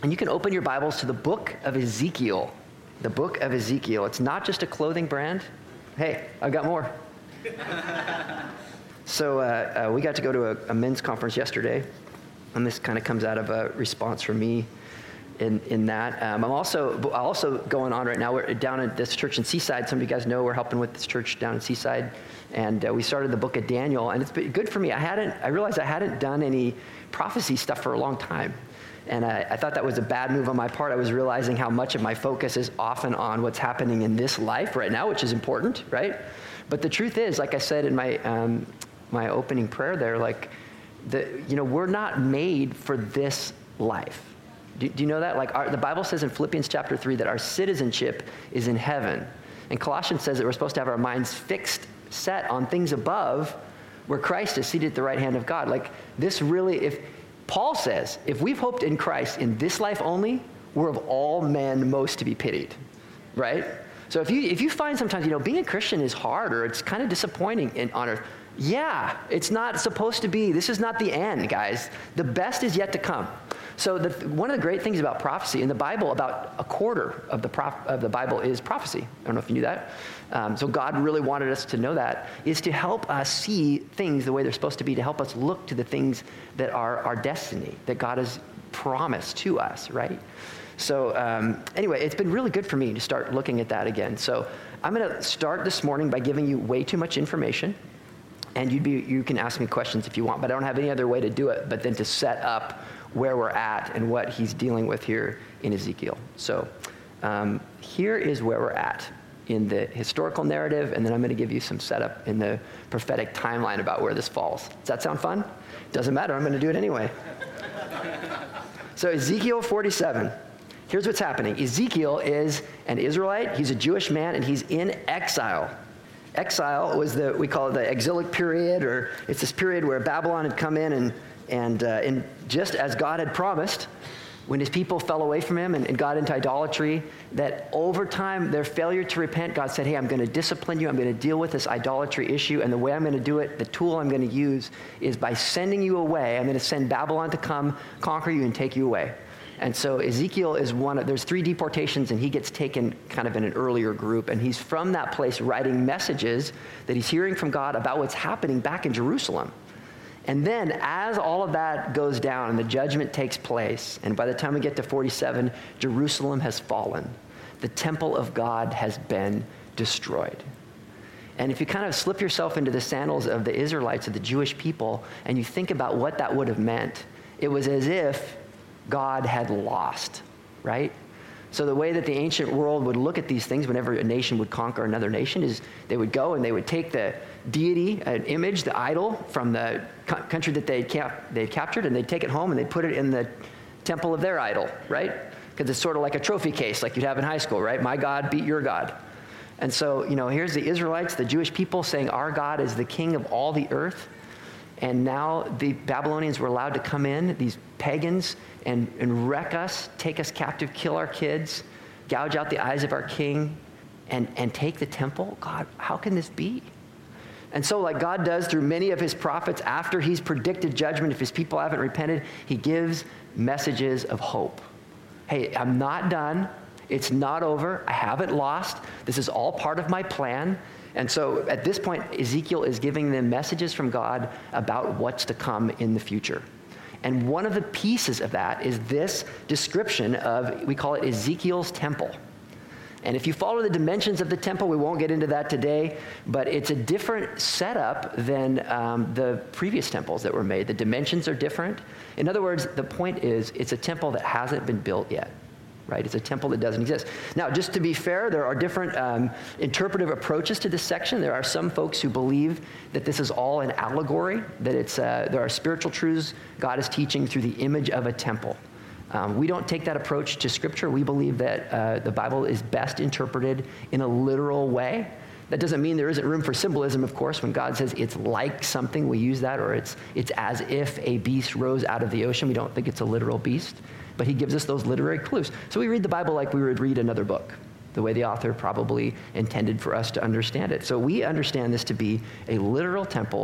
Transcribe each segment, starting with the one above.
And you can open your Bibles to the book of Ezekiel. The book of Ezekiel. It's not just a clothing brand. Hey, I've got more. So we got to go to a men's conference yesterday, and this kind of comes out of a response from me in that. I'm also going on right now. We're down at this church in Seaside. Some of you guys know we're helping with this church down in Seaside, and we started the book of Daniel, and it's been good for me. I realized I hadn't done any prophecy stuff for a long time. And I thought that was a bad move on my part. I was realizing how much of my focus is often on what's happening in this life right now, which is important, right? But the truth is, like I said in my opening prayer there, we're not made for this life. Do you know that? The Bible says in Philippians chapter 3 that our citizenship is in heaven. And Colossians says that we're supposed to have our minds set on things above, where Christ is seated at the right hand of God. Paul says, if we've hoped in Christ in this life only, we're of all men most to be pitied, right? So if you find sometimes, being a Christian is hard or it's kind of disappointing on earth, yeah, it's not supposed to be. This is not the end, guys. The best is yet to come. So one of the great things about prophecy in the Bible, about a quarter of the Bible is prophecy. I don't know if you knew that. So God really wanted us to know that, is to help us see things the way they're supposed to be, to help us look to the things that are our destiny, that God has promised to us, right? So anyway, it's been really good for me to start looking at that again. So I'm going to start this morning by giving you way too much information. And you can ask me questions if you want, but I don't have any other way to do it but then to set up where we're at and what he's dealing with here in Ezekiel. So here is where we're at in the historical narrative, and then I'm going to give you some setup in the prophetic timeline about where this falls. Does that sound fun? Doesn't matter. I'm going to do it anyway. So Ezekiel 47. Here's what's happening. Ezekiel is an Israelite. He's a Jewish man, and he's in exile. Exile was we call it the exilic period, or it's this period where Babylon had come in and just as God had promised, when his people fell away from him and got into idolatry, that over time, their failure to repent, God said, hey, I'm going to discipline you. I'm going to deal with this idolatry issue. And the way I'm going to do it, the tool I'm going to use is by sending you away. I'm going to send Babylon to come conquer you and take you away. And so Ezekiel is there's 3 deportations, and he gets taken kind of in an earlier group. And he's from that place writing messages that he's hearing from God about what's happening back in Jerusalem. And then as all of that goes down and the judgment takes place, and by the time we get to 47, Jerusalem has fallen. The temple of God has been destroyed. And if you kind of slip yourself into the sandals of the Israelites, of the Jewish people, and you think about what that would have meant, it was as if God had lost, right? So the way that the ancient world would look at these things whenever a nation would conquer another nation is they would go and they would take the deity, an image, the idol from the country that they'd captured, and they'd take it home and they'd put it in the temple of their idol, right? Because it's sort of like a trophy case like you'd have in high school, right? My God beat your God. And so, here's the Israelites, the Jewish people saying our God is the king of all the earth. And now the Babylonians were allowed to come in, these pagans, and wreck us, take us captive, kill our kids, gouge out the eyes of our king, and take the temple? God, how can this be? And so like God does through many of his prophets, after he's predicted judgment, if his people haven't repented, he gives messages of hope. Hey, I'm not done. It's not over. I haven't lost. This is all part of my plan. And so at this point, Ezekiel is giving them messages from God about what's to come in the future. And one of the pieces of that is this description of, we call it Ezekiel's temple. And if you follow the dimensions of the temple, we won't get into that today, but it's a different setup than the previous temples that were made. The dimensions are different. In other words, the point is, it's a temple that hasn't been built yet. Right? It's a temple that doesn't exist. Now, just to be fair, there are different interpretive approaches to this section. There are some folks who believe that this is all an allegory, that there are spiritual truths God is teaching through the image of a temple. We don't take that approach to Scripture. We believe that the Bible is best interpreted in a literal way. That doesn't mean there isn't room for symbolism, of course. When God says it's like something, we use that, or it's as if a beast rose out of the ocean. We don't think it's a literal beast. But he gives us those literary clues. So we read the Bible like we would read another book, the way the author probably intended for us to understand it. So we understand this to be a literal temple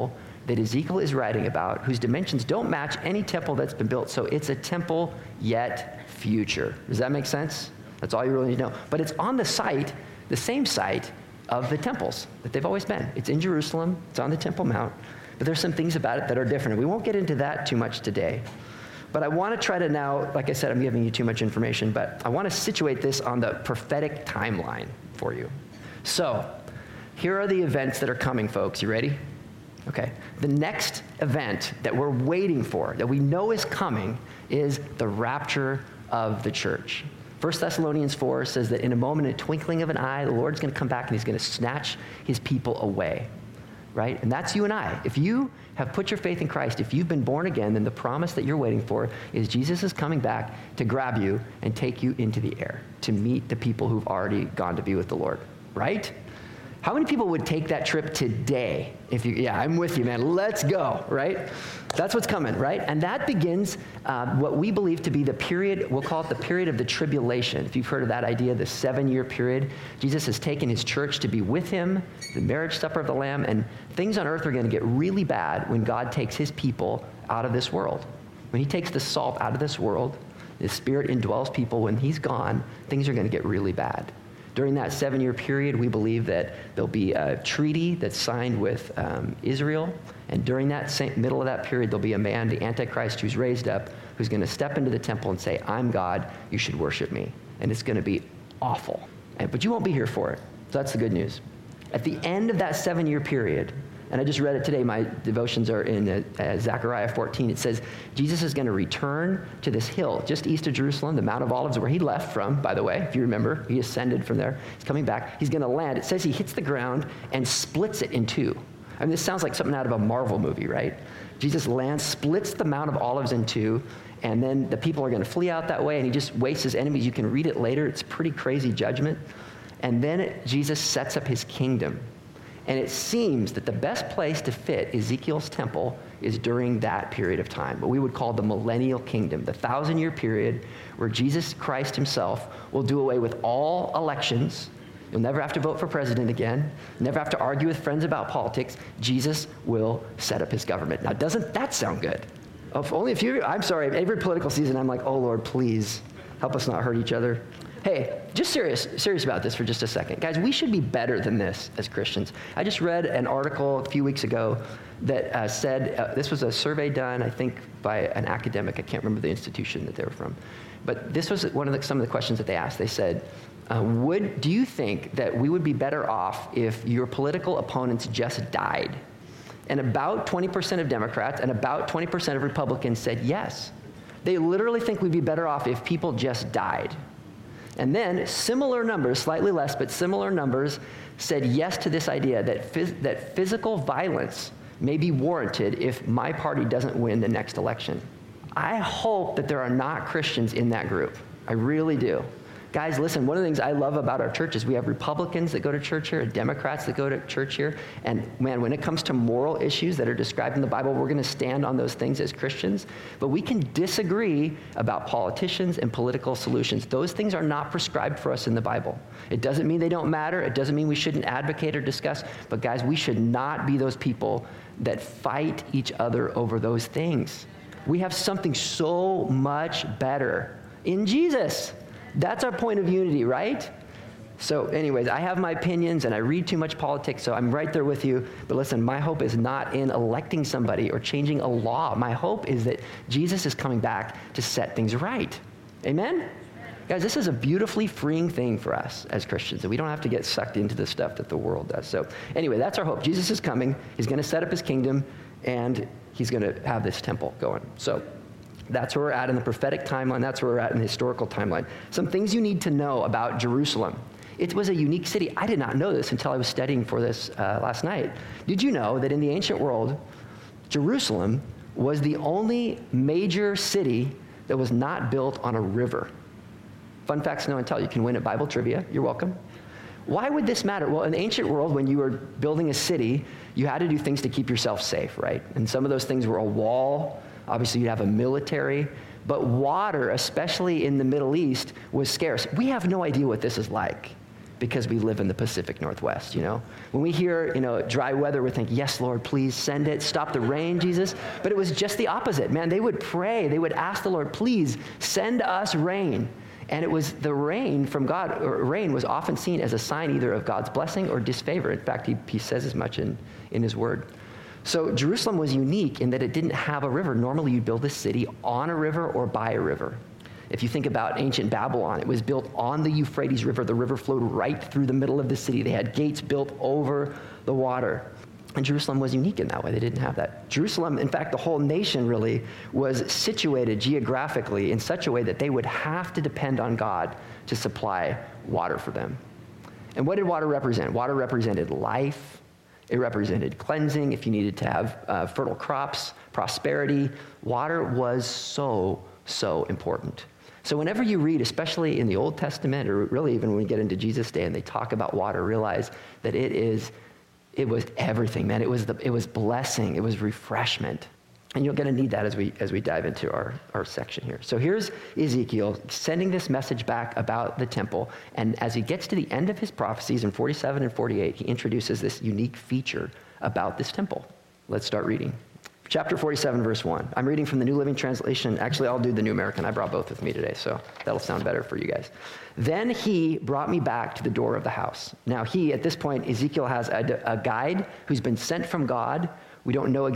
that Ezekiel is writing about, whose dimensions don't match any temple that's been built. So it's a temple yet future. Does that make sense? That's all you really need to know. But it's on the site, the same site of the temples that they've always been. It's in Jerusalem. It's on the Temple Mount. But there's some things about it that are different. We won't get into that too much today. But I want to try to now, like I said, I'm giving you too much information, but I want to situate this on the prophetic timeline for you. So here are the events that are coming, folks. You ready? Okay. The next event that we're waiting for, that we know is coming, is the rapture of the church. 1 Thessalonians 4 says that in a moment, in a twinkling of an eye, the Lord's going to come back and he's going to snatch his people away. Right? And that's you and I. If you have put your faith in Christ, if you've been born again, then the promise that you're waiting for is Jesus is coming back to grab you and take you into the air to meet the people who've already gone to be with the Lord. Right? How many people would take that trip today? Yeah, I'm with you, man. Let's go, right? That's what's coming, right? And that begins what we believe to be the period, we'll call it the period of the tribulation. If you've heard of that idea, the 7-year period, Jesus has taken his church to be with him, the marriage supper of the Lamb, and things on earth are going to get really bad when God takes his people out of this world. When he takes the salt out of this world, the Spirit indwells people. When he's gone, things are going to get really bad. During that 7-year period, we believe that there'll be a treaty that's signed with Israel. And during that middle of that period, there'll be a man, the Antichrist, who's raised up, who's going to step into the temple and say, I'm God, you should worship me. And it's going to be awful. But you won't be here for it. So that's the good news. At the end of that 7-year period, and I just read it today, my devotions are in Zechariah 14. It says, Jesus is going to return to this hill just east of Jerusalem, the Mount of Olives, where he left from, by the way, if you remember. He ascended from there. He's coming back. He's going to land. It says he hits the ground and splits it in two. I mean, this sounds like something out of a Marvel movie, right? Jesus lands, splits the Mount of Olives in two, and then the people are going to flee out that way, and he just wastes his enemies. You can read it later. It's pretty crazy judgment. And then Jesus sets up his kingdom. And it seems that the best place to fit Ezekiel's temple is during that period of time, what we would call the millennial kingdom, the 1,000-year period where Jesus Christ himself will do away with all elections. You'll never have to vote for president again. Never have to argue with friends about politics. Jesus will set up his government. Now, doesn't that sound good? Only if you, I'm sorry, every political season I'm like, oh, Lord, please help us not hurt each other. Hey, just serious about this for just a second. Guys, we should be better than this as Christians. I just read an article a few weeks ago that said, this was a survey done, I think, by an academic. I can't remember the institution that they were from. But this was some of the questions that they asked. They said, do you think that we would be better off if your political opponents just died? And about 20% of Democrats and about 20% of Republicans said yes. They literally think we'd be better off if people just died. And then similar numbers, slightly less, but similar numbers said yes to this idea that physical violence may be warranted if my party doesn't win the next election. I hope that there are not Christians in that group. I really do. Guys, listen, one of the things I love about our church is we have Republicans that go to church here and Democrats that go to church here. And man, when it comes to moral issues that are described in the Bible, we're going to stand on those things as Christians. But we can disagree about politicians and political solutions. Those things are not prescribed for us in the Bible. It doesn't mean they don't matter. It doesn't mean we shouldn't advocate or discuss. But guys, we should not be those people that fight each other over those things. We have something so much better in Jesus. That's our point of unity, right? So anyways, I have my opinions and I read too much politics, so I'm right there with you. But listen, my hope is not in electing somebody or changing a law. My hope is that Jesus is coming back to set things right. Amen? Guys, this is a beautifully freeing thing for us as Christians, and we don't have to get sucked into the stuff that the world does. So anyway, that's our hope. Jesus is coming. He's going to set up his kingdom, and he's going to have this temple going. So that's where we're at in the prophetic timeline. That's where we're at in the historical timeline. Some things you need to know about Jerusalem. It was a unique city. I did not know this until I was studying for this last night. Did you know that in the ancient world, Jerusalem was the only major city that was not built on a river? Fun facts, no and tell. You can win at Bible trivia. You're welcome. Why would this matter? Well, in the ancient world, when you were building a city, you had to do things to keep yourself safe, right? And some of those things were a wall. Obviously, you'd have a military, but water, especially in the Middle East, was scarce. We have no idea what this is like. because we live in the Pacific Northwest, you know? When we hear, dry weather, we think, yes, Lord, please send it. Stop the rain, Jesus. But it was just the opposite, man. They would pray. They would ask the Lord, please send us rain. And it was the rain from God, or rain was often seen as a sign either of God's blessing or disfavor. In fact, he says as much in his word. So Jerusalem was unique in that it didn't have a river. Normally you'd build a city on a river or by a river. If you think about ancient Babylon, it was built on the Euphrates River. The river flowed right through the middle of the city. They had gates built over the water. And Jerusalem was unique in that way. They didn't have that. Jerusalem, in fact, the whole nation really was situated geographically in such a way that they would have to depend on God to supply water for them. And what did water represent? Water represented life. It represented cleansing. If you needed to have fertile crops, prosperity, water was so important. So whenever you read, especially in the Old Testament, or really even when we get into Jesus' day and they talk about water, realize that it was everything, man. It was blessing. It was refreshment. And you're going to need that as we dive into our section here. So here's Ezekiel sending this message back about the temple. And as he gets to the end of his prophecies in 47 and 48, he introduces this unique feature about this temple. Let's start reading. Chapter 47, verse 1. I'm reading from the New Living Translation. Actually, I'll do the New American. I brought both with me today, so that'll sound better for you guys. Then he brought me back to the door of the house. Now at this point, Ezekiel has a guide who's been sent from God. We don't know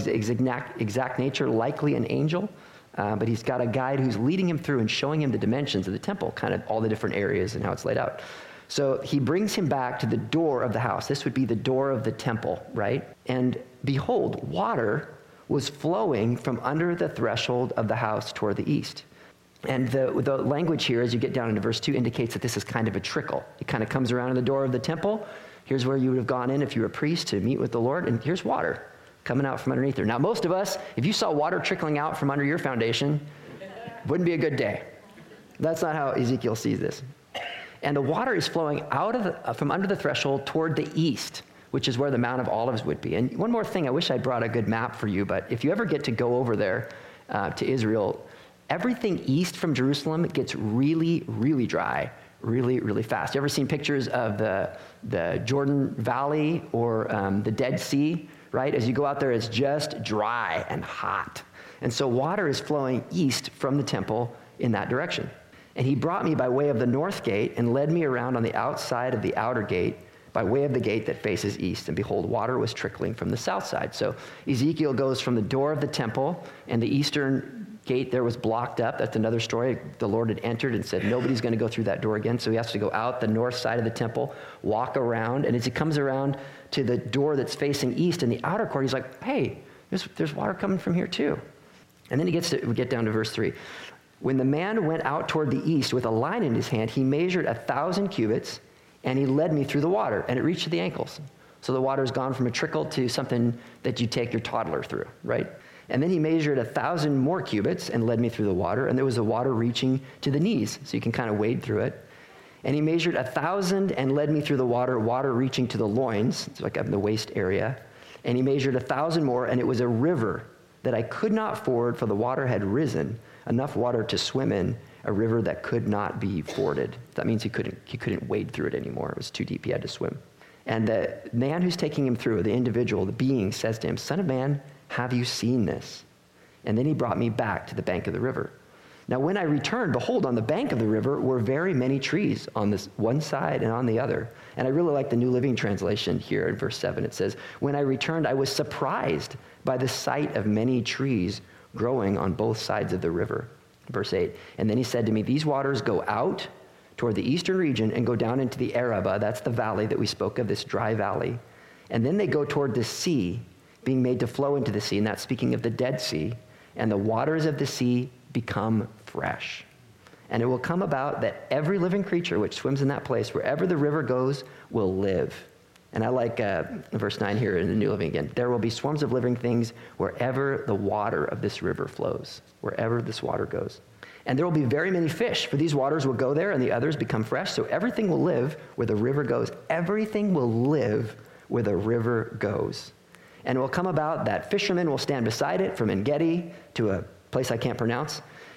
exact nature, likely an angel, but he's got a guide who's leading him through and showing him the dimensions of the temple, kind of all the different areas and how it's laid out. So he brings him back to the door of the house. This would be the door of the temple, right? And behold, water was flowing from under the threshold of the house toward the east. And the language here, as you get down into verse 2, indicates that this is kind of a trickle. It kind of comes around in the door of the temple. Here's where you would have gone in if you were a priest to meet with the Lord, and here's water coming out from underneath there. Now, most of us, if you saw water trickling out from under your foundation, wouldn't be a good day. That's not how Ezekiel sees this. And the water is flowing out from under the threshold toward the east, which is where the Mount of Olives would be. And one more thing, I wish I brought a good map for you, but if you ever get to go over there to Israel, everything east from Jerusalem gets really, really dry, really, really fast. You ever seen pictures of the Jordan Valley or the Dead Sea, right? As you go out there, it's just dry and hot. And so water is flowing east from the temple in that direction. And he brought me by way of the north gate and led me around on the outside of the outer gate by way of the gate that faces east. And behold, water was trickling from the south side. So Ezekiel goes from the door of the temple, and the eastern gate there was blocked up. That's another story. The Lord had entered and said, nobody's going to go through that door again. So he has to go out the north side of the temple, walk around. And as he comes around to the door that's facing east in the outer court, he's like, hey, there's water coming from here too. And then we get down to verse 3. When the man went out toward the east with a line in his hand, he measured 1,000 cubits, and he led me through the water, and it reached to the ankles. So the water's gone from a trickle to something that you take your toddler through, right? And then he measured 1,000 more cubits and led me through the water, and there was the water reaching to the knees, so you can kind of wade through it. And he measured 1,000 and led me through the water reaching to the loins, it's like up in the waist area. And he measured 1,000 more, and it was a river that I could not ford, for the water had risen, enough water to swim in, a river that could not be forded. That means he couldn't wade through it anymore. It was too deep. He had to swim. And the man who's taking him through, the individual, the being, says to him, Son of man, have you seen this? And then he brought me back to the bank of the river. Now when I returned, behold, on the bank of the river were very many trees on this one side and on the other. And I really like the New Living Translation here in verse 7. It says, when I returned, I was surprised by the sight of many trees growing on both sides of the river. Verse 8, and then he said to me, these waters go out toward the eastern region and go down into the Arabah. That's the valley that we spoke of, this dry valley. And then they go toward the sea, being made to flow into the sea. And that's speaking of the Dead Sea. And the waters of the sea become fresh. And it will come about that every living creature which swims in that place, wherever the river goes, will live. And I like verse 9 here in the New Living again. There will be swarms of living things wherever the water of this river flows, wherever this water goes. And there will be very many fish, for these waters will go there and the others become fresh. So everything will live where the river goes. Everything will live where the river goes. And it will come about that fishermen will stand beside it from En-Gedi to a place I can't pronounce.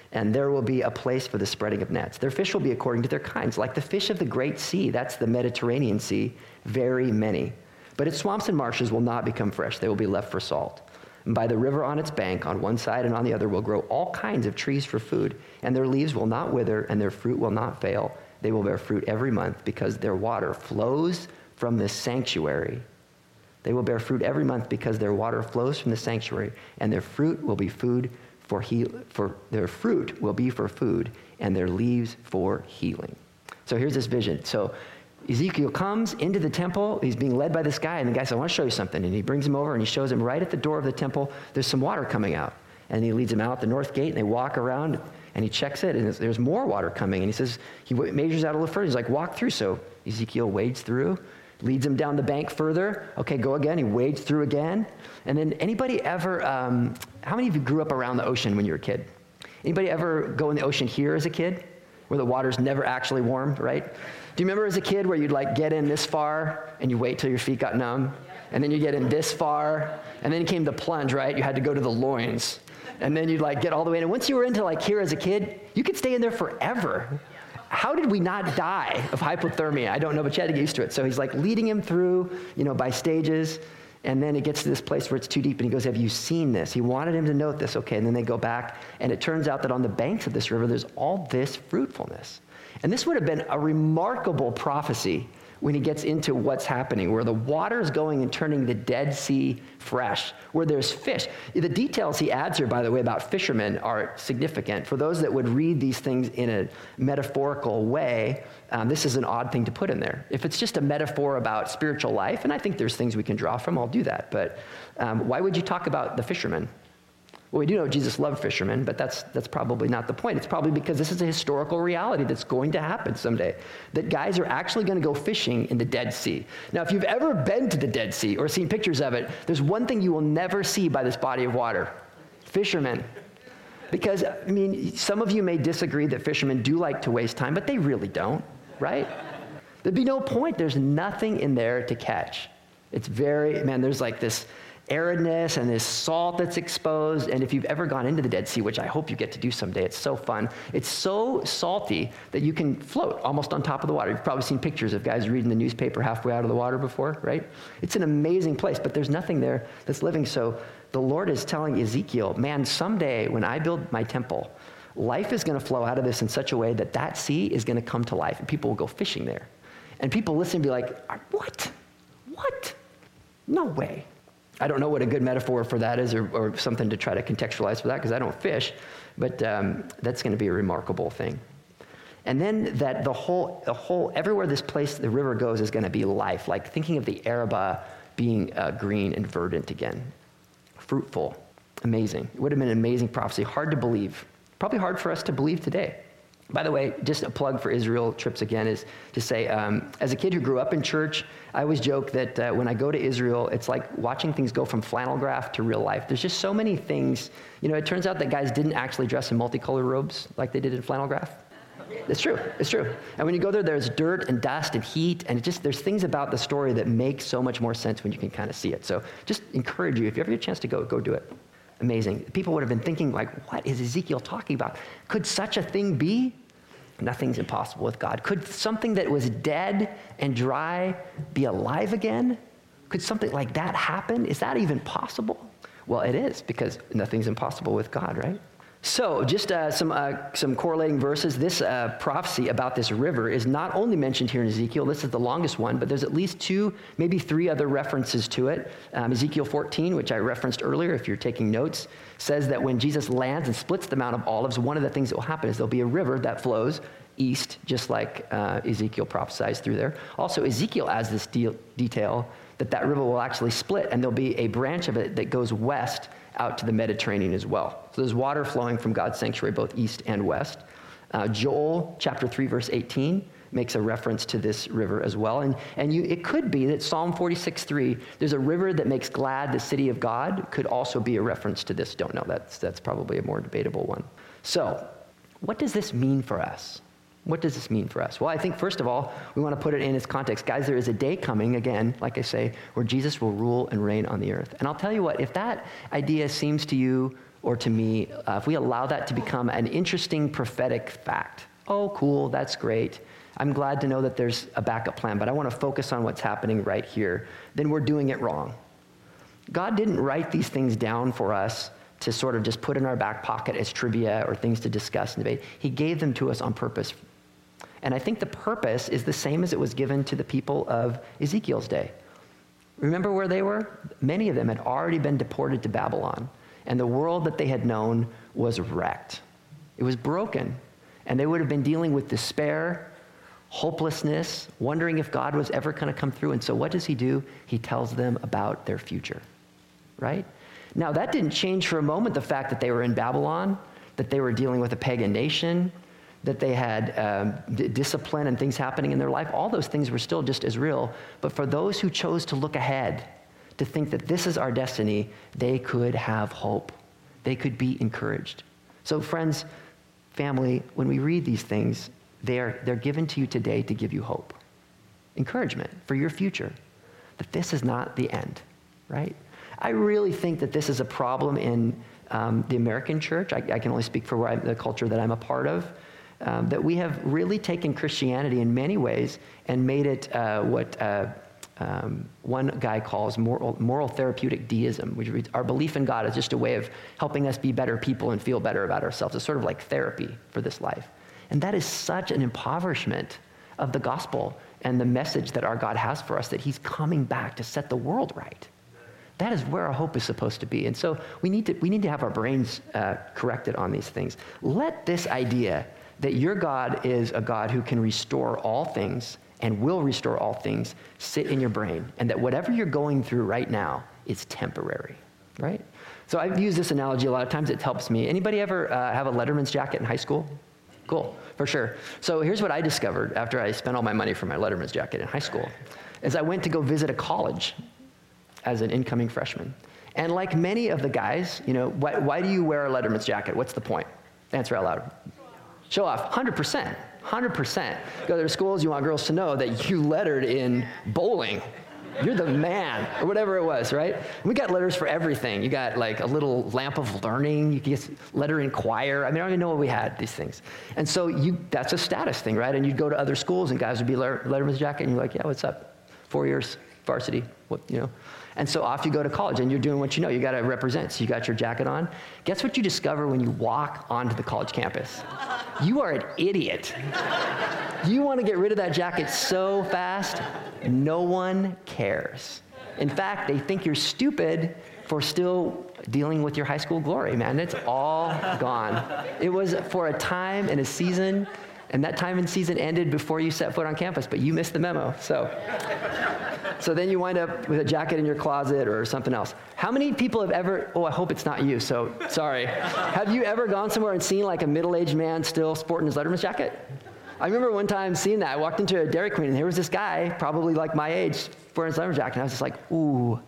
and there will be a place for the spreading of nets. Their fish will be according to their kinds, like the fish of the great sea, that's the Mediterranean Sea, very many. But its swamps and marshes will not become fresh. They will be left for salt. And by the river on its bank, on one side and on the other, will grow all kinds of trees for food, and their leaves will not wither, and their fruit will not fail. They will bear fruit every month, because their water flows from the sanctuary. They will bear fruit every month, because their water flows from the sanctuary, and their fruit will be food their fruit will be for food, and their leaves for healing. So here's this vision. So Ezekiel comes into the temple. He's being led by this guy, and the guy says, I want to show you something. And he brings him over, and he shows him right at the door of the temple, there's some water coming out. And he leads him out the north gate, and they walk around, and he checks it, and there's more water coming. And he says, he measures out a little further. He's like, walk through. So Ezekiel wades through, leads him down the bank further. Okay, go again. He wades through again. And then anybody ever, how many of you grew up around the ocean when you were a kid? Anybody ever go in the ocean here as a kid, where the water's never actually warm, right? Do you remember as a kid where you'd like get in this far and you wait till your feet got numb? And then you get in this far, and then came the plunge, right? You had to go to the loins. And then you'd like get all the way in. And once you were into like here as a kid, you could stay in there forever. How did we not die of hypothermia? I don't know, but you had to get used to it. So he's like leading him through, by stages. And then it gets to this place where it's too deep, and he goes, have you seen this? He wanted him to note this, okay, and then they go back, and it turns out that on the banks of this river, there's all this fruitfulness. And this would have been a remarkable prophecy when he gets into what's happening, where the water is going and turning the Dead Sea fresh, where there's fish. The details he adds here, by the way, about fishermen are significant. For those that would read these things in a metaphorical way, this is an odd thing to put in there. If it's just a metaphor about spiritual life, and I think there's things we can draw from, I'll do that. But why would you talk about the fishermen? Well, we do know Jesus loved fishermen, but that's probably not the point. It's probably because this is a historical reality that's going to happen someday, that guys are actually going to go fishing in the Dead Sea. Now, if you've ever been to the Dead Sea or seen pictures of it, there's one thing you will never see by this body of water: fishermen. Because, some of you may disagree that fishermen do like to waste time, but they really don't, right? There'd be no point. There's nothing in there to catch. It's there's like this aridness and this salt that's exposed. And if you've ever gone into the Dead Sea, which I hope you get to do someday, it's so fun. It's so salty that you can float almost on top of the water. You've probably seen pictures of guys reading the newspaper halfway out of the water before, right? It's an amazing place, but there's nothing there that's living. So the Lord is telling Ezekiel, man, someday when I build my temple, life is going to flow out of this in such a way that that sea is going to come to life, and people will go fishing there. And people listen and be like, what? What? No way. I don't know what a good metaphor for that is, or something to try to contextualize for that, because I don't fish, but that's going to be a remarkable thing. And then that the whole, everywhere this place, the river goes, is going to be life, like thinking of the Arabah being green and verdant again, fruitful, amazing. It would have been an amazing prophecy, hard to believe, probably hard for us to believe today. By the way, just a plug for Israel trips again is to say, as a kid who grew up in church, I always joke that when I go to Israel, it's like watching things go from flannel graph to real life. There's just so many things. It turns out that guys didn't actually dress in multicolored robes like they did in flannel graph. It's true. It's true. And when you go there, there's dirt and dust and heat, and there's things about the story that make so much more sense when you can kind of see it. So just encourage you, if you ever get a chance to go do it. Amazing. People would have been thinking, like, what is Ezekiel talking about? Could such a thing be? Nothing's impossible with God. Could something that was dead and dry be alive again? Could something like that happen? Is that even possible? Well, it is, because nothing's impossible with God, right? So just some correlating verses. This prophecy about this river is not only mentioned here in Ezekiel. This is the longest one, but there's at least 2, maybe 3 other references to it. Ezekiel 14, which I referenced earlier, if you're taking notes, says that when Jesus lands and splits the Mount of Olives, one of the things that will happen is there'll be a river that flows east, just like Ezekiel prophesies through there. Also, Ezekiel adds this detail that river will actually split, and there'll be a branch of it that goes west out to the Mediterranean as well. So there's water flowing from God's sanctuary both east and west. Joel chapter 3, verse 18 makes a reference to this river as well. And it could be that Psalm 46:3, there's a river that makes glad the city of God, could also be a reference to this. Don't know. That's probably a more debatable one. So what does this mean for us? What does this mean for us? Well, I think, first of all, we want to put it in its context. Guys, there is a day coming, again, like I say, where Jesus will rule and reign on the earth. And I'll tell you what, if that idea seems to you or to me, if we allow that to become an interesting prophetic fact, oh, cool, that's great. I'm glad to know that there's a backup plan, but I want to focus on what's happening right here, then we're doing it wrong. God didn't write these things down for us to sort of just put in our back pocket as trivia or things to discuss and debate. He gave them to us on purpose. And I think the purpose is the same as it was given to the people of Ezekiel's day. Remember where they were? Many of them had already been deported to Babylon, and the world that they had known was wrecked. It was broken, and they would have been dealing with despair, hopelessness, wondering if God was ever going to come through. And so what does he do? He tells them about their future, right? Now, that didn't change for a moment the fact that they were in Babylon, that they were dealing with a pagan nation, that they had discipline and things happening in their life. All those things were still just as real. But for those who chose to look ahead, to think that this is our destiny, they could have hope. They could be encouraged. So friends, family, when we read these things, they're given to you today to give you hope, encouragement for your future, that this is not the end, right? I really think that this is a problem in the American church. I can only speak for the culture that I'm a part of, that we have really taken Christianity in many ways and made it what one guy calls moral therapeutic deism, which our belief in God is just a way of helping us be better people and feel better about ourselves. It's sort of like therapy for this life. And that is such an impoverishment of the gospel and the message that our God has for us, that he's coming back to set the world right. That is where our hope is supposed to be. And so we need to have our brains corrected on these things. Let this idea that your God is a God who can restore all things and will restore all things sit in your brain, and that whatever you're going through right now is temporary, right? So I've used this analogy a lot of times. It helps me. Anybody ever have a Letterman's jacket in high school? Cool, for sure. So here's what I discovered after I spent all my money for my Letterman's jacket in high school, is I went to go visit a college as an incoming freshman. And like many of the guys, why do you wear a Letterman's jacket? What's the point? Answer out loud. Show off, 100%. 100%. Go to schools, you want girls to know that you lettered in bowling. You're the man, or whatever it was, right? We got letters for everything. You got like a little lamp of learning. You get letter in choir. I don't even know what we had, these things. And so that's a status thing, right? And you'd go to other schools and guys would be Letterman's jacket, and you're like, yeah, what's up? 4 years, varsity, And so off you go to college, and you're doing what you know. You got to represent. So you got your jacket on. Guess what you discover when you walk onto the college campus? You are an idiot. You want to get rid of that jacket so fast, no one cares. In fact, they think you're stupid for still dealing with your high school glory, man. It's all gone. It was for a time and a season, and that time and season ended before you set foot on campus, but you missed the memo. So then you wind up with a jacket in your closet or something else. How many people have ever, I hope it's not you, so sorry. Have you ever gone somewhere and seen like a middle-aged man still sporting his Letterman's jacket? I remember one time seeing that. I walked into a Dairy Queen, and there was this guy, probably like my age, wearing his Letterman's jacket, and I was just like, ooh,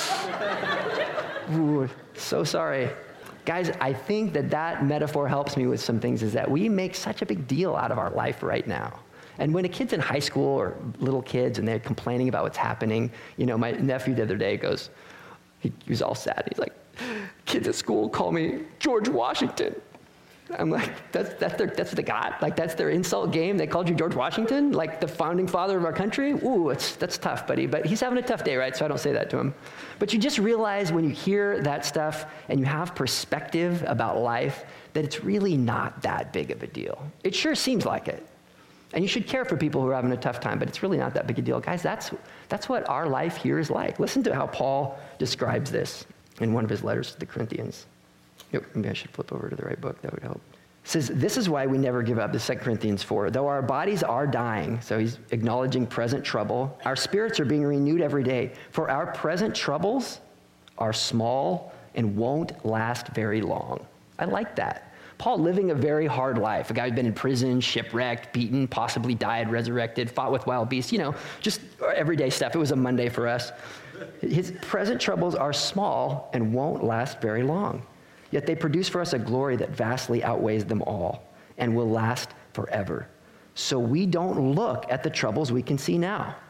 so sorry. Guys, I think that metaphor helps me with some things, is that we make such a big deal out of our life right now. And when a kid's in high school, or little kids, and they're complaining about what's happening, my nephew the other day goes, he was all sad. He's like, kids at school call me George Washington. I'm like, that's what they got? Like, that's their insult game? They called you George Washington? Like the founding father of our country? Ooh, that's tough, buddy. But he's having a tough day, right? So I don't say that to him. But you just realize when you hear that stuff and you have perspective about life, that it's really not that big of a deal. It sure seems like it. And you should care for people who are having a tough time, but it's really not that big a deal. Guys, that's what our life here is like. Listen to how Paul describes this in one of his letters to the Corinthians. Maybe I should flip over to the right book. That would help. It says, this is why we never give up, this is 2 Corinthians 4. Though our bodies are dying, so he's acknowledging present trouble, our spirits are being renewed every day. For our present troubles are small and won't last very long. I like that. Paul living a very hard life. A guy who'd been in prison, shipwrecked, beaten, possibly died, resurrected, fought with wild beasts, just everyday stuff. It was a Monday for us. His present troubles are small and won't last very long. Yet they produce for us a glory that vastly outweighs them all and will last forever. So we don't look at the troubles we can see now.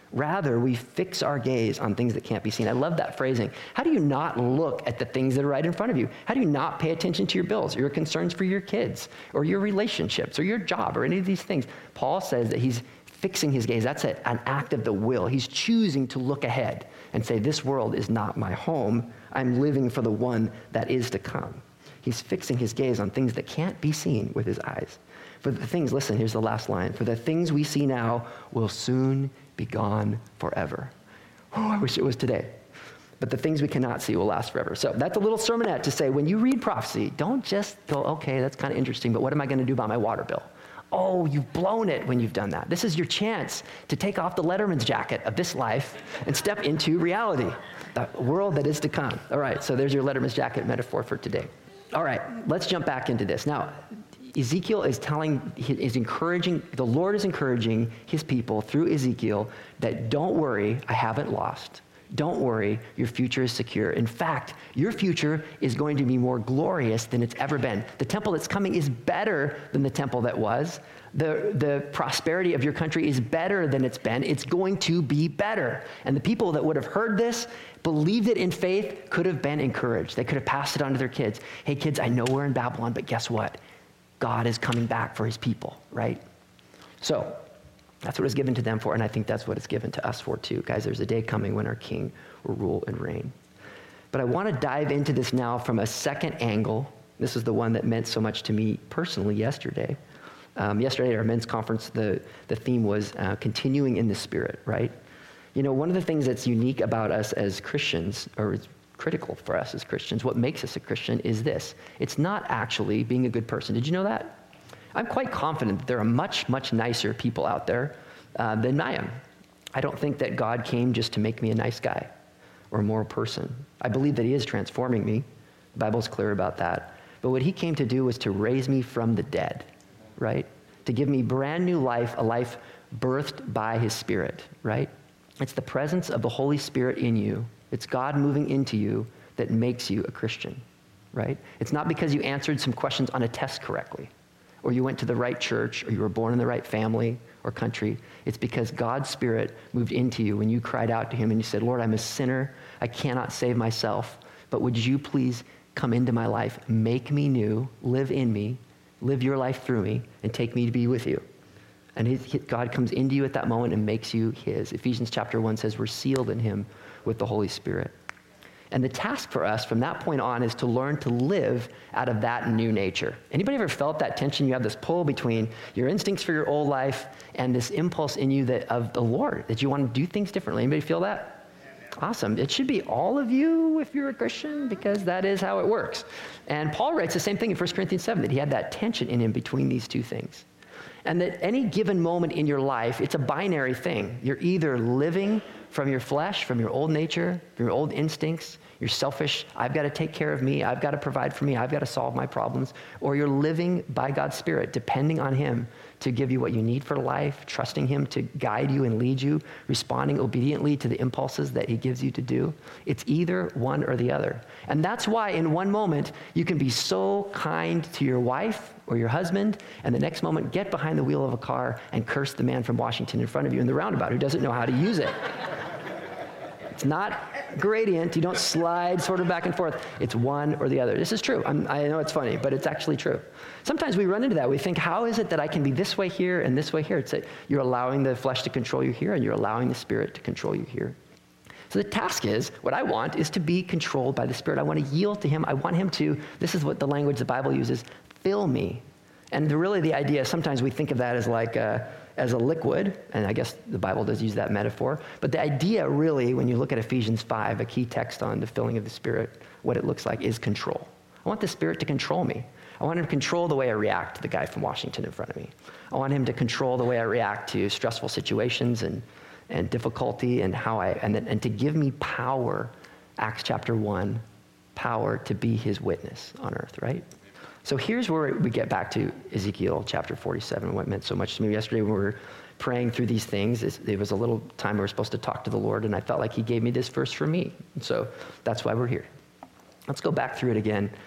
Rather, we fix our gaze on things that can't be seen. I love that phrasing. How do you not look at the things that are right in front of you? How do you not pay attention to your bills or your concerns for your kids or your relationships or your job or any of these things? Paul says that he's fixing his gaze. That's an act of the will. He's choosing to look ahead and say, this world is not my home. I'm living for the one that is to come. He's fixing his gaze on things that can't be seen with his eyes. For the things, listen, here's the last line. For the things we see now will soon be gone forever. Oh, I wish it was today. But the things we cannot see will last forever. So that's a little sermonette to say, when you read prophecy, don't just go, okay, that's kind of interesting, but what am I going to do about my water bill? Oh, you've blown it when you've done that. This is your chance to take off the Letterman's jacket of this life and step into reality, the world that is to come. All right, so there's your Letterman's jacket metaphor for today. All right, let's jump back into this. Now, Ezekiel is encouraging, the Lord is encouraging his people through Ezekiel that don't worry, I haven't lost. Don't worry, your future is secure. In fact, your future is going to be more glorious than it's ever been. The temple that's coming is better than the temple that was. The prosperity of your country is better than it's been. It's going to be better. And the people that would have heard this, believed it in faith, could have been encouraged. They could have passed it on to their kids. Hey, kids, I know we're in Babylon, but guess what? God is coming back for his people, right? So that's what it's given to them for, and I think that's what it's given to us for too. Guys, there's a day coming when our king will rule and reign. But I want to dive into this now from a second angle. This is the one that meant so much to me personally yesterday. Yesterday at our men's conference, the theme was continuing in the Spirit, right? You know, one of the things that's unique about us as Christians, or it's critical for us as Christians, what makes us a Christian is this. It's not actually being a good person. Did you know that? I'm quite confident that there are much, much nicer people out there than I am. I don't think that God came just to make me a nice guy or a moral person. I believe that he is transforming me. The Bible's clear about that. But what he came to do was to raise me from the dead, right? To give me brand new life, a life birthed by his Spirit, right? It's the presence of the Holy Spirit in you. It's God moving into you that makes you a Christian, right? It's not because you answered some questions on a test correctly, or you went to the right church, or you were born in the right family or country. It's because God's Spirit moved into you when you cried out to him and you said, Lord, I'm a sinner. I cannot save myself, but would you please come into my life, make me new, live in me, live your life through me, and take me to be with you. And God comes into you at that moment and makes you his. Ephesians chapter 1 says we're sealed in him with the Holy Spirit. And the task for us from that point on is to learn to live out of that new nature. Anybody ever felt that tension? You have this pull between your instincts for your old life and this impulse in you of the Lord, that you want to do things differently. Anybody feel that? Awesome. It should be all of you if you're a Christian, because that is how it works. And Paul writes the same thing in 1 Corinthians 7, that he had that tension in him between these two things. And that any given moment in your life, it's a binary thing. You're either living from your flesh, from your old nature, from your old instincts, you're selfish, I've got to take care of me, I've got to provide for me, I've got to solve my problems, or you're living by God's Spirit, depending on him to give you what you need for life, trusting him to guide you and lead you, responding obediently to the impulses that he gives you to do. It's either one or the other. And that's why in one moment, you can be so kind to your wife or your husband, and the next moment get behind the wheel of a car and curse the man from Washington in front of you in the roundabout who doesn't know how to use it. It's not gradient. You don't slide sort of back and forth. It's one or the other. This is true. I know it's funny, but it's actually true. Sometimes we run into that. We think, how is it that I can be this way here and this way here? It's that you're allowing the flesh to control you here, and you're allowing the Spirit to control you here. So the task is, what I want is to be controlled by the Spirit. I want to yield to him. I want him to, this is what the language the Bible uses, fill me. And really the idea, sometimes we think of that as like as a liquid, and I guess the Bible does use that metaphor, but the idea really, when you look at Ephesians 5, a key text on the filling of the Spirit, what it looks like is control. I want the Spirit to control me. I want him to control the way I react to the guy from Washington in front of me. I want him to control the way I react to stressful situations and difficulty, and and to give me power, Acts chapter 1, power to be his witness on earth, right? So here's where we get back to Ezekiel chapter 47, what meant so much to me yesterday when we were praying through these things. It was a little time we were supposed to talk to the Lord, and I felt like he gave me this verse for me. And so that's why we're here. Let's go back through it again.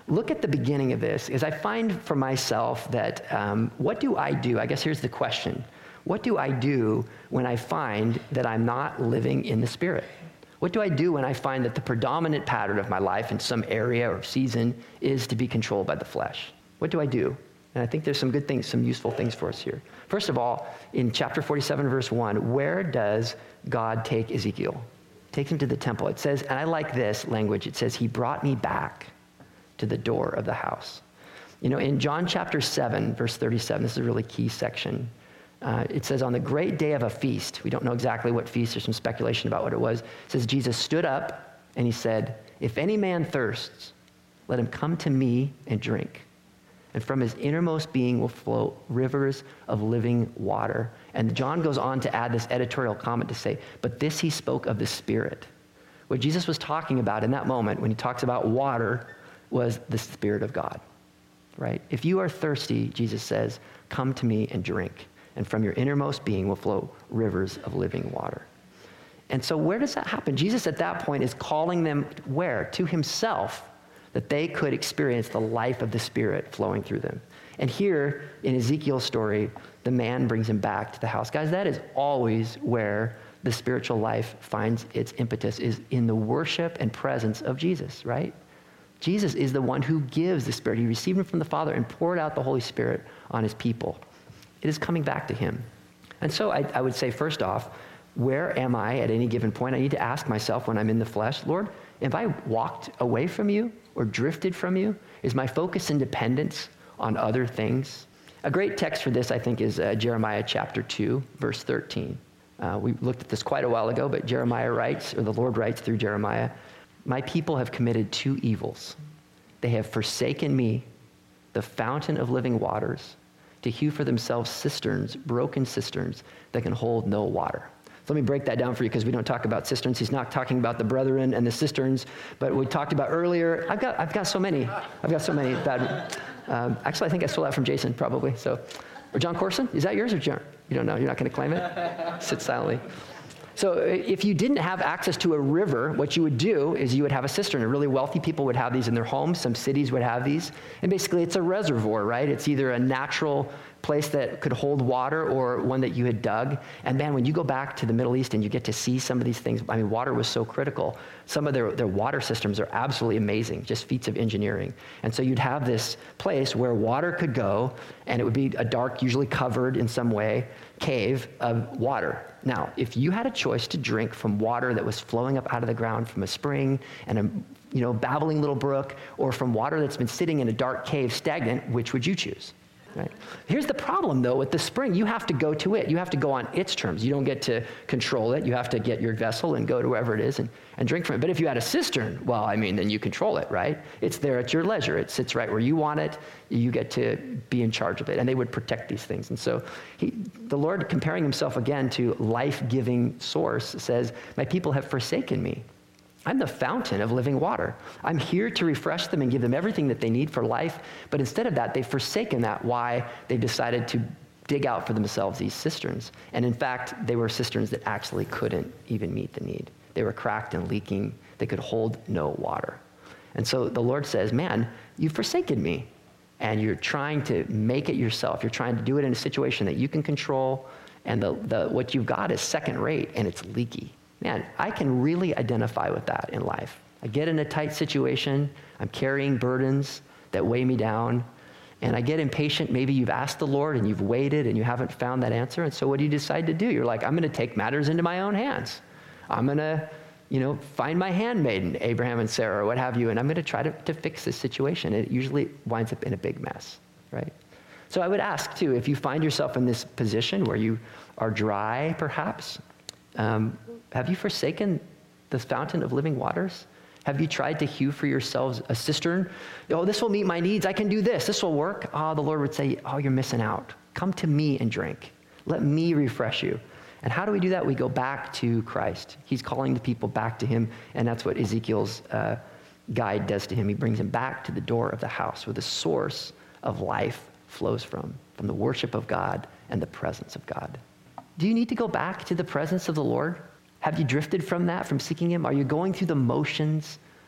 look at the beginning of this, as I find for myself that what do I do? I guess here's the question. What do I do when I find that I'm not living in the Spirit? What do I do when I find that the predominant pattern of my life in some area or season is to be controlled by the flesh? What do I do? And I think there's some good things, some useful things for us here. First of all, in chapter 47, verse 1, where does God take Ezekiel? Takes him to the temple. It says, and I like this language, it says, he brought me back to the door of the house. You know, in John chapter 7, verse 37, this is a really key section. It says, on the great day of a feast, we don't know exactly what feast, there's some speculation about what it was. It says, Jesus stood up and he said, if any man thirsts, let him come to me and drink. And from his innermost being will flow rivers of living water. And John goes on to add this editorial comment to say, but this he spoke of the Spirit. What Jesus was talking about in that moment when he talks about water was the Spirit of God, right? If you are thirsty, Jesus says, come to me and drink. And from your innermost being will flow rivers of living water. And so where does that happen? Jesus at that point is calling them where? To himself, that they could experience the life of the Spirit flowing through them. And here in Ezekiel's story, the man brings him back to the house. Guys, that is always where the spiritual life finds its impetus, is in the worship and presence of Jesus, right? Jesus is the one who gives the Spirit. He received him from the Father and poured out the Holy Spirit on his people. It is coming back to him. And so I would say, first off, where am I at any given point? I need to ask myself when I'm in the flesh, Lord, have I walked away from you or drifted from you? Is my focus and dependence on other things? A great text for this, I think, is Jeremiah chapter 2, verse 13. We looked at this quite a while ago, but Jeremiah writes, or the Lord writes through Jeremiah, my people have committed two evils. They have forsaken me, the fountain of living waters, to hew for themselves cisterns, broken cisterns that can hold no water. So let me break that down for you because we don't talk about cisterns. He's not talking about the brethren and the cisterns, but we talked about earlier. I've got so many. I've got so many bad. Actually, I think I stole that from Jason probably. So, or John Corson, is that yours or John? You don't know. You're not going to claim it. Sit silently. So if you didn't have access to a river, what you would do is you would have a cistern. And really wealthy people would have these in their homes. Some cities would have these. And basically it's a reservoir, right? It's either a natural place that could hold water or one that you had dug. And man, when you go back to the Middle East and you get to see some of these things, I mean, water was so critical. Some of their water systems are absolutely amazing, just feats of engineering. And so you'd have this place where water could go, and it would be a dark, usually covered in some way, cave of water. Now, if you had a choice to drink from water that was flowing up out of the ground from a spring and a babbling little brook, or from water that's been sitting in a dark cave stagnant, which would you choose? Right? Here's the problem, though, with the spring. You have to go to it. You have to go on its terms. You don't get to control it. You have to get your vessel and go to wherever it is and drink from it. But if you had a cistern, well, I mean, then you control it, right? It's there at your leisure. It sits right where you want it. You get to be in charge of it. And they would protect these things. And so the Lord, comparing himself again to life-giving source, says, my people have forsaken me. I'm the fountain of living water. I'm here to refresh them and give them everything that they need for life. But instead of that, they've forsaken that. Why? They've decided to dig out for themselves these cisterns. And in fact, they were cisterns that actually couldn't even meet the need. They were cracked and leaking. They could hold no water. And so the Lord says, man, you've forsaken me. And you're trying to make it yourself. You're trying to do it in a situation that you can control. And what you've got is second rate, and it's leaky. Man, I can really identify with that in life. I get in a tight situation, I'm carrying burdens that weigh me down, and I get impatient. Maybe you've asked the Lord and you've waited and you haven't found that answer, and so what do you decide to do? You're like, I'm going to take matters into my own hands. I'm going to, find my handmaiden, Abraham and Sarah, or what have you, and I'm going to try to fix this situation. It usually winds up in a big mess, right? So I would ask, too, if you find yourself in this position where you are dry, perhaps, have you forsaken the fountain of living waters? Have you tried to hew for yourselves a cistern? Oh, this will meet my needs. I can do this. This will work. Oh, the Lord would say, oh, you're missing out. Come to me and drink. Let me refresh you. And how do we do that? We go back to Christ. He's calling the people back to him, and that's what Ezekiel's guide does to him. He brings him back to the door of the house where the source of life flows from the worship of God and the presence of God. Do you need to go back to the presence of the Lord? Have you drifted from that, from seeking him? Are you going through the motions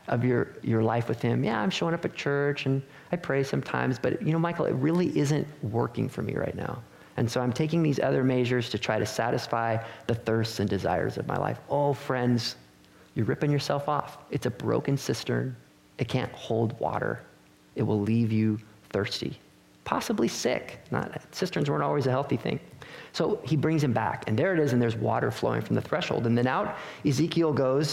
of your life with him. Yeah, I'm showing up at church and I pray sometimes, but Michael, it really isn't working for me right now. And so I'm taking these other measures to try to satisfy the thirsts and desires of my life. Oh, friends, you're ripping yourself off. It's a broken cistern. It can't hold water. It will leave you thirsty, possibly sick. Cisterns weren't always a healthy thing. So he brings him back, and there it is, and there's water flowing from the threshold. And then out Ezekiel goes,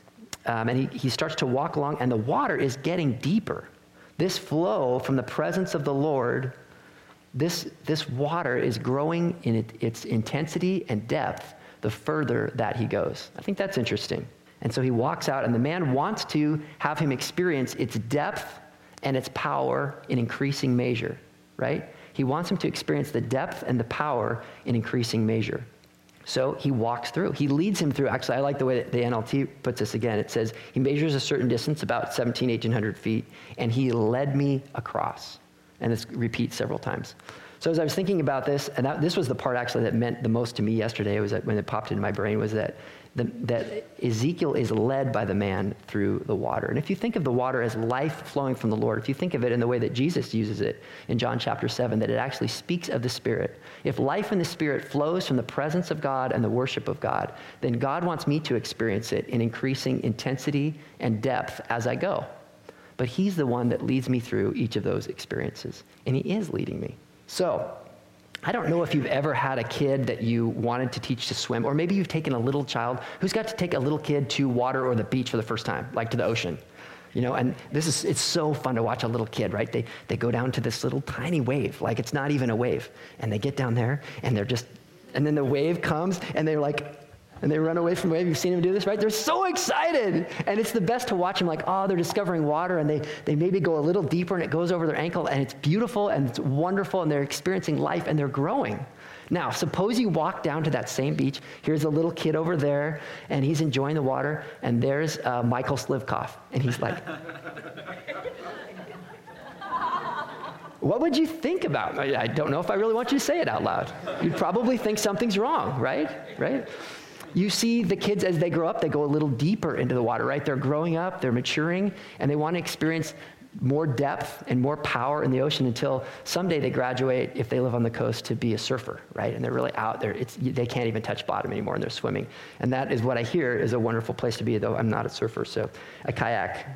and he starts to walk along, and the water is getting deeper. This flow from the presence of the Lord, this water is growing in its intensity and depth the further that he goes. I think that's interesting. And so he walks out, and the man wants to have him experience its depth and its power in increasing measure, right? He wants him to experience the depth and the power in increasing measure. So he walks through. He leads him through. Actually, I like the way that the NLT puts this again. It says, he measures a certain distance, about 1,800 feet, and he led me across. And this repeats several times. So as I was thinking about this, and this was the part actually that meant the most to me yesterday, was that when it popped into my brain, was that Ezekiel is led by the man through the water. And if you think of the water as life flowing from the Lord, if you think of it in the way that Jesus uses it in John chapter 7, that it actually speaks of the Spirit. If life in the Spirit flows from the presence of God and the worship of God, then God wants me to experience it in increasing intensity and depth as I go. But he's the one that leads me through each of those experiences. And he is leading me. So, I don't know if you've ever had a kid that you wanted to teach to swim, or maybe you've taken a little child who's got to take a little kid to water or the beach for the first time, like to the ocean. And it's so fun to watch a little kid, right? They go down to this little tiny wave, like it's not even a wave. And they get down there and and then the wave comes and and they run away from the wave. You've seen them do this, right? They're so excited. And it's the best to watch them they're discovering water, and they maybe go a little deeper and it goes over their ankle, and it's beautiful and it's wonderful, and they're experiencing life and they're growing. Now, suppose you walk down to that same beach. Here's a little kid over there, and he's enjoying the water, and there's Michael Slivkov, and he's like, what would you think about? I don't know if I really want you to say it out loud. You'd probably think something's wrong, right? You see the kids as they grow up, they go a little deeper into the water, right? They're growing up, they're maturing, and they want to experience more depth and more power in the ocean until someday they graduate, if they live on the coast, to be a surfer, right? And they're really out there. They can't even touch bottom anymore, and they're swimming. And that is what I hear is a wonderful place to be, though I'm not a surfer, so I kayak.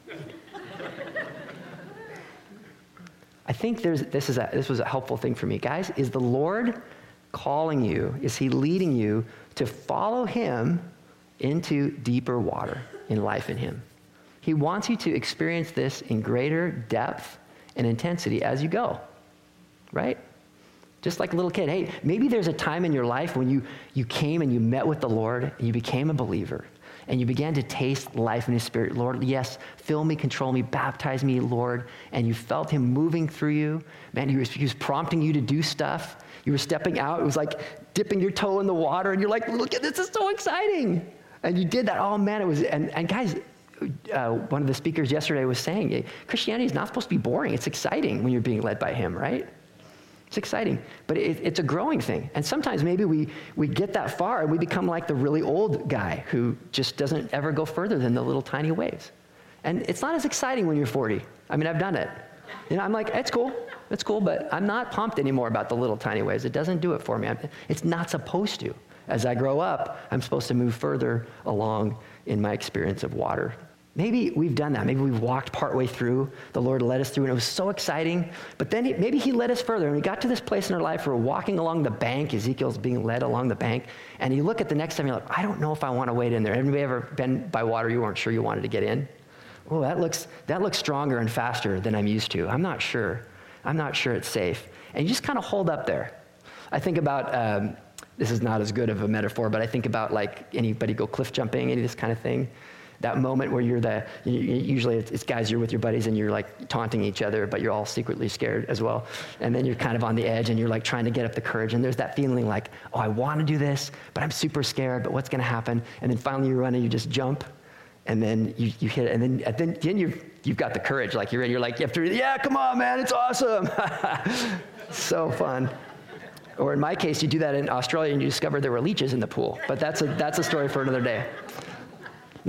I think this was a helpful thing for me. Guys, is the Lord calling you? Is he leading you to follow him into deeper water in life in him? He wants you to experience this in greater depth and intensity as you go, right? Just like a little kid. Hey, maybe there's a time in your life when you came and you met with the Lord and you became a believer and you began to taste life in his Spirit. Lord, yes, fill me, control me, baptize me, Lord. And you felt him moving through you. Man, he was prompting you to do stuff. You were stepping out. It was like dipping your toe in the water, and you're like, look at this, is so exciting. And you did that. Oh, man, it was, and guys, one of the speakers yesterday was saying, Christianity is not supposed to be boring. It's exciting when you're being led by him, right? It's exciting, but it's a growing thing. And sometimes maybe we get that far and we become like the really old guy who just doesn't ever go further than the little tiny waves. And it's not as exciting when you're 40. I mean, I've done it. I'm like, it's cool, but I'm not pumped anymore about the little tiny waves. It doesn't do it for me. It's not supposed to. As I grow up, I'm supposed to move further along in my experience of water. Maybe we've done that. Maybe we've walked partway through. The Lord led us through, and it was so exciting. But then maybe he led us further, and we got to this place in our life where we're walking along the bank. Ezekiel's being led along the bank. And you look at the next time, you're like, I don't know if I want to wade in there. Anybody ever been by water you weren't sure you wanted to get in? Oh, that looks stronger and faster than I'm used to. I'm not sure it's safe. And you just kind of hold up there. I think about, this is not as good of a metaphor, but I think about like anybody go cliff jumping, any of this kind of thing. That moment where usually it's guys, you're with your buddies and you're like taunting each other, but you're all secretly scared as well. And then you're kind of on the edge and you're like trying to get up the courage. And there's that feeling like, oh, I want to do this, but I'm super scared, but what's going to happen? And then finally you run and you just jump. And then you hit it, and then you've got the courage, like you're in, you're like, you have to, yeah, come on, man, it's awesome. So fun. Or in my case, you do that in Australia and you discover there were leeches in the pool. But that's a story for another day.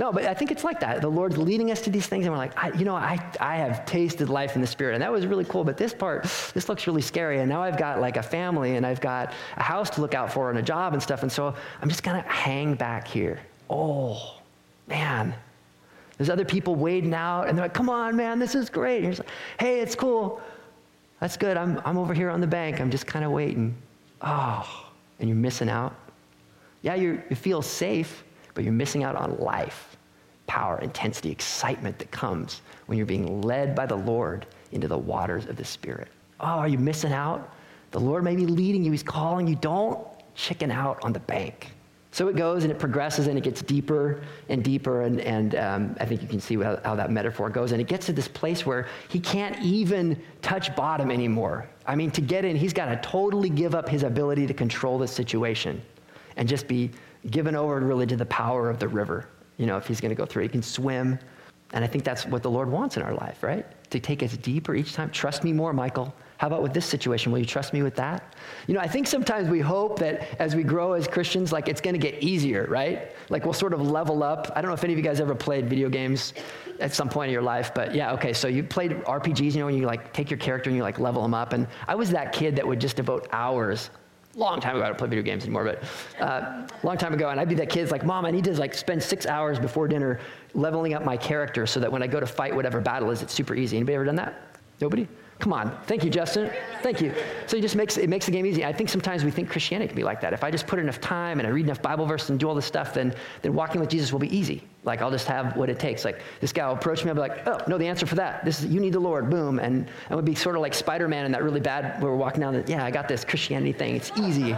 No, but I think it's like that. The Lord's leading us to these things, and we're like, I have tasted life in the Spirit, and that was really cool, but this looks really scary, and now I've got like a family, and I've got a house to look out for, and a job and stuff, and so I'm just gonna hang back here. Oh, man. There's other people wading out, and they're like, come on, man, this is great. And you're just like, hey, it's cool. That's good. I'm over here on the bank. I'm just kind of waiting. Oh, and you're missing out. Yeah, you feel safe, but you're missing out on life, power, intensity, excitement that comes when you're being led by the Lord into the waters of the Spirit. Oh, are you missing out? The Lord may be leading you. He's calling you. Don't chicken out on the bank. So it goes and it progresses and it gets deeper and deeper, and I think you can see how that metaphor goes. And it gets to this place where he can't even touch bottom anymore. I mean, to get in, he's got to totally give up his ability to control the situation and just be given over really to the power of the river. If he's going to go through it, he can swim. And I think that's what the Lord wants in our life, right? To take us deeper each time. Trust me more, Michael. How about with this situation? Will you trust me with that? I think sometimes we hope that as we grow as Christians, like it's going to get easier, right? Like we'll sort of level up. I don't know if any of you guys ever played video games at some point in your life, but yeah, okay. So you played RPGs, when you like take your character and you like level them up. And I was that kid that would just devote hours. Long time ago, I don't play video games anymore, but long time ago, and I'd be that kid like, Mom, I need to like spend 6 hours before dinner leveling up my character so that when I go to fight whatever battle is, it's super easy. Anybody ever done that? Nobody? Come on. Thank you, Justin. Thank you. So it makes the game easy. I think sometimes we think Christianity can be like that. If I just put enough time and I read enough Bible verses and do all this stuff, then walking with Jesus will be easy. Like I'll just have what it takes. Like this guy will approach me, I'll be like, oh, no, the answer for that. You need the Lord, boom. And I would be sort of like Spider-Man in that really bad, where we're walking down I got this Christianity thing. It's easy.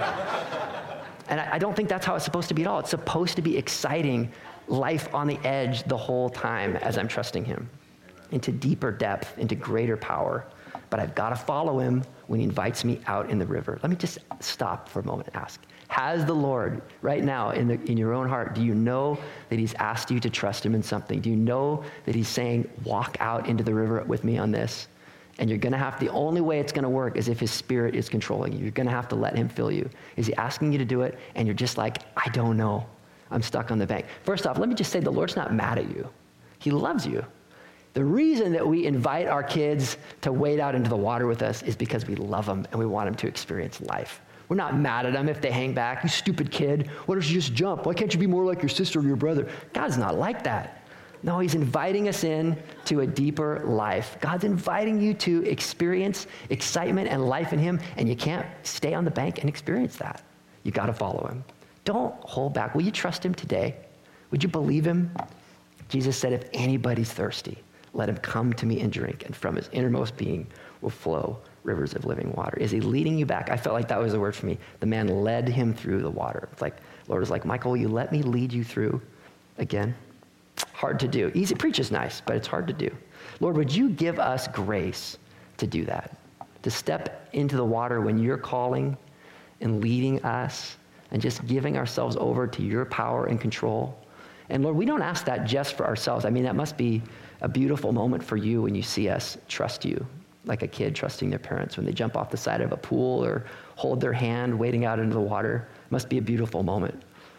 And I don't think that's how it's supposed to be at all. It's supposed to be exciting, life on the edge the whole time as I'm trusting him into deeper depth, into greater power. But I've got to follow him when he invites me out in the river. Let me just stop for a moment and ask, has the Lord right now in your own heart, do you know that he's asked you to trust him in something? Do you know that he's saying, walk out into the river with me on this? And you're going to the only way it's going to work is if his Spirit is controlling you. You're going to have to let him fill you. Is he asking you to do it? And you're just like, I don't know. I'm stuck on the bank. First off, let me just say the Lord's not mad at you. He loves you. The reason that we invite our kids to wade out into the water with us is because we love them and we want them to experience life. We're not mad at them if they hang back. You stupid kid, why don't you just jump? Why can't you be more like your sister or your brother? God's not like that. No, he's inviting us in to a deeper life. God's inviting you to experience excitement and life in him, and you can't stay on the bank and experience that. You got to follow him. Don't hold back. Will you trust him today? Would you believe him? Jesus said, if anybody's thirsty, let him come to me and drink, and from his innermost being will flow rivers of living water. Is he leading you back? I felt like that was the word for me. The man led him through the water. It's like, Lord was like, Michael, will you let me lead you through again? Hard to do. Easy, preach is nice, but it's hard to do. Lord, would you give us grace to do that? To step into the water when you're calling and leading us and just giving ourselves over to your power and control. And Lord, we don't ask that just for ourselves. I mean, that must be a beautiful moment for you when you see us trust you, like a kid trusting their parents when they jump off the side of a pool or hold their hand wading out into the water. It must be a beautiful moment.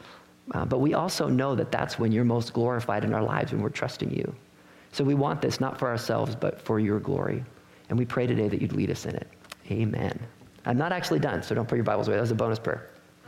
But we also know that that's when you're most glorified in our lives, when we're trusting you. So we want this not for ourselves, but for your glory. And we pray today that you'd lead us in it. Amen. I'm not actually done, so don't put your Bibles away. That was a bonus prayer.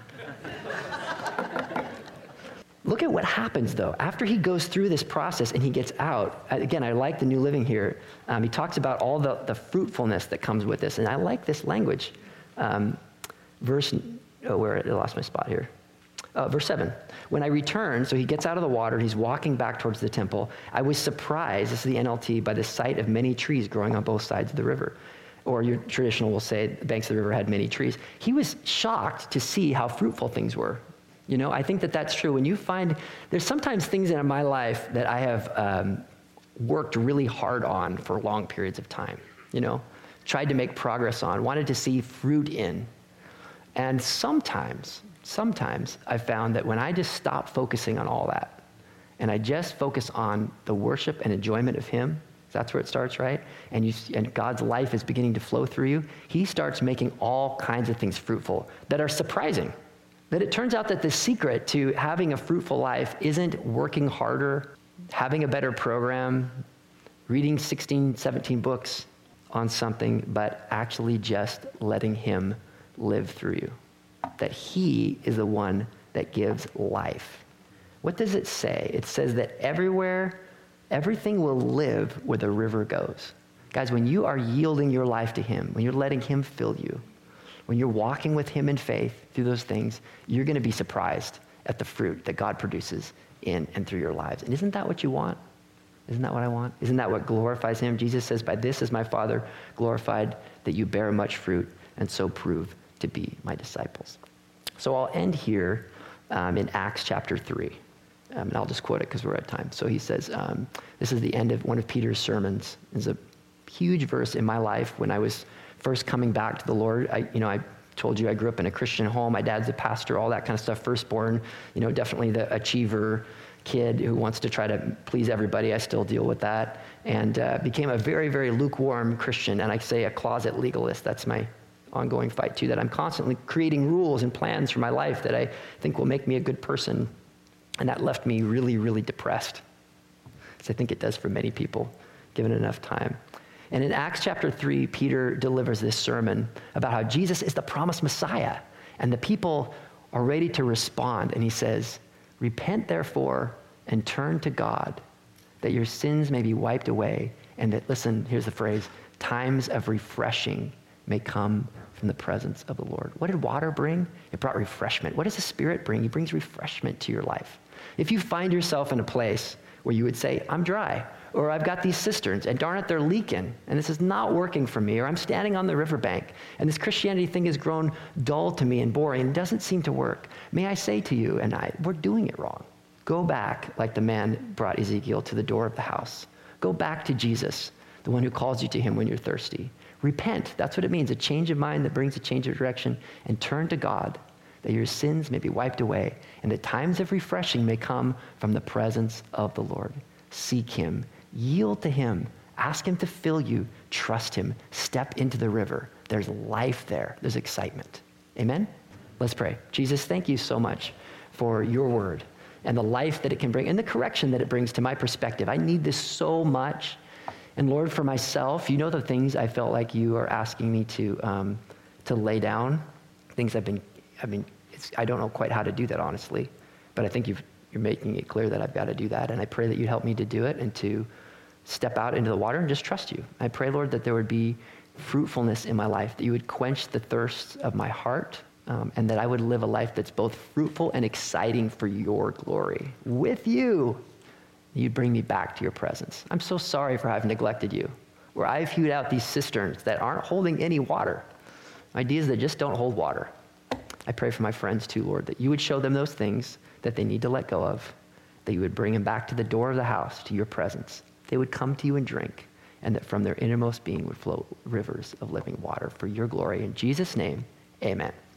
Look at what happens, though. After he goes through this process and he gets out, again, I like the New Living here. He talks about all the fruitfulness that comes with this, and I like this language. I lost my spot here. Verse 7, when I returned, so he gets out of the water, he's walking back towards the temple. I was surprised, this is the NLT, by the sight of many trees growing on both sides of the river. Or your traditional will say the banks of the river had many trees. He was shocked to see how fruitful things were. You know, I think that that's true. When you find, there's sometimes things in my life that I have worked really hard on for long periods of time, you know, tried to make progress on, wanted to see fruit in. And sometimes I found that when I just stop focusing on all that, and I just focus on the worship and enjoyment of him, that's where it starts, right? And God's life is beginning to flow through you, he starts making all kinds of things fruitful that are surprising. That it turns out that the secret to having a fruitful life isn't working harder, having a better program, reading 16, 17 books on something, but actually just letting him live through you. That he is the one that gives life. What does it say? It says that everywhere, everything will live where the river goes. Guys, when you are yielding your life to him, when you're letting him fill you, when you're walking with him in faith through those things, you're going to be surprised at the fruit that God produces in and through your lives. And isn't that what you want? Isn't that what I want? Isn't that what glorifies him? Jesus says, by this is my Father glorified, that you bear much fruit and so prove to be my disciples. So I'll end here in Acts chapter 3. And I'll just quote it because we're at time. So he says, this is the end of one of Peter's sermons. It's a huge verse in my life when I was first coming back to the Lord. I told you I grew up in a Christian home. My dad's a pastor, all that kind of stuff. Firstborn, definitely the achiever kid who wants to try to please everybody. I still deal with that. And became a very, very lukewarm Christian. And I say a closet legalist. That's my ongoing fight too, that I'm constantly creating rules and plans for my life that I think will make me a good person. And that left me really, really depressed, as I think it does for many people, given enough time. And in Acts chapter 3, Peter delivers this sermon about how Jesus is the promised Messiah, and the people are ready to respond. And he says, repent therefore and turn to God, that your sins may be wiped away, and that, listen, here's the phrase, times of refreshing may come from the presence of the Lord. What did water bring? It brought refreshment. What does the Spirit bring? He brings refreshment to your life. If you find yourself in a place where you would say, I'm dry, or I've got these cisterns, and darn it, they're leaking, and this is not working for me, or I'm standing on the riverbank, and this Christianity thing has grown dull to me and boring, and doesn't seem to work. May I say to you, we're doing it wrong. Go back like the man brought Ezekiel to the door of the house. Go back to Jesus, the one who calls you to him when you're thirsty. Repent, that's what it means, a change of mind that brings a change of direction, and turn to God, that your sins may be wiped away, and that times of refreshing may come from the presence of the Lord. Seek him, yield to him, ask him to fill you, trust him, step into the river. There's life there, there's excitement. Amen? Let's pray. Jesus, thank you so much for your word and the life that it can bring and the correction that it brings to my perspective. I need this so much. And Lord, for myself, you know the things I felt like you are asking me to lay down, things I don't know quite how to do that, honestly, but I think you're making it clear that I've got to do that, and I pray that you'd help me to do it and to step out into the water and just trust you. I pray, Lord, that there would be fruitfulness in my life, that you would quench the thirst of my heart, and that I would live a life that's both fruitful and exciting for your glory. With you, you'd bring me back to your presence. I'm so sorry for having neglected you, where I've hewed out these cisterns that aren't holding any water, ideas that just don't hold water. I pray for my friends too, Lord, that you would show them those things that they need to let go of, that you would bring them back to the door of the house, to your presence. They would come to you and drink, and that from their innermost being would flow rivers of living water for your glory. In Jesus' name, amen.